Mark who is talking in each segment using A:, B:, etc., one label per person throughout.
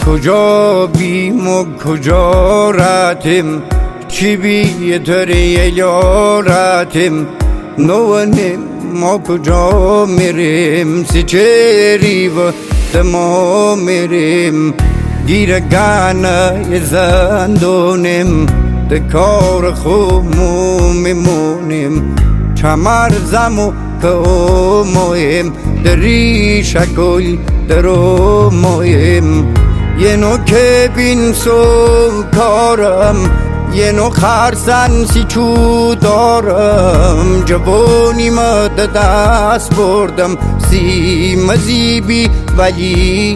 A: کجا بیم و کجا راتیم، چی بیتر یاراتیم، نوانیم ما کجا میریم، سچری و دما میریم، گیرگانه زندونیم، دکار خومو میمونیم، چمر زمو که مویم، دری شکل درو مویم، یه نو که بین سو کارم، یه نو خرسن سی چو دارم، جوانی مد دست بردم، سی مزیبی ولی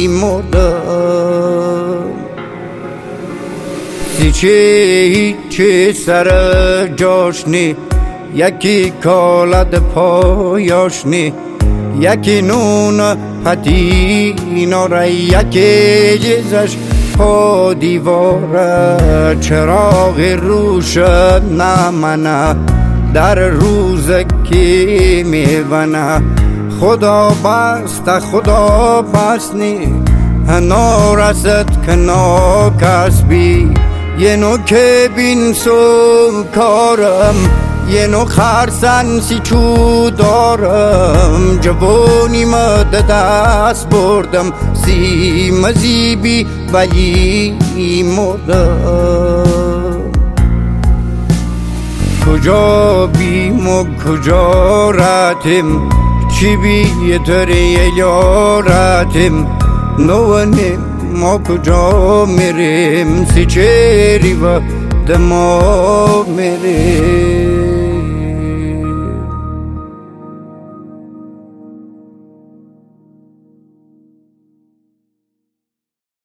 A: مردم، سی چه سر جاشنی، یکی کالد پایاشنی، یکی نون پتیناره، یکی جزش پا دیواره، چراغ روش نمنه، در روز کی میونه، خدا بست خدا بستنی، نارست که ناکسبی، یه نو که بین سو کارم، یه نو خرسن سی چو دارم، جوانی مد دست بردم، سی مزیبی ولی مردم، کجا بیم و کجا راتیم، چی بیتر یاراتیم، نوانیم ما کجا میریم، سچری و دما میریم.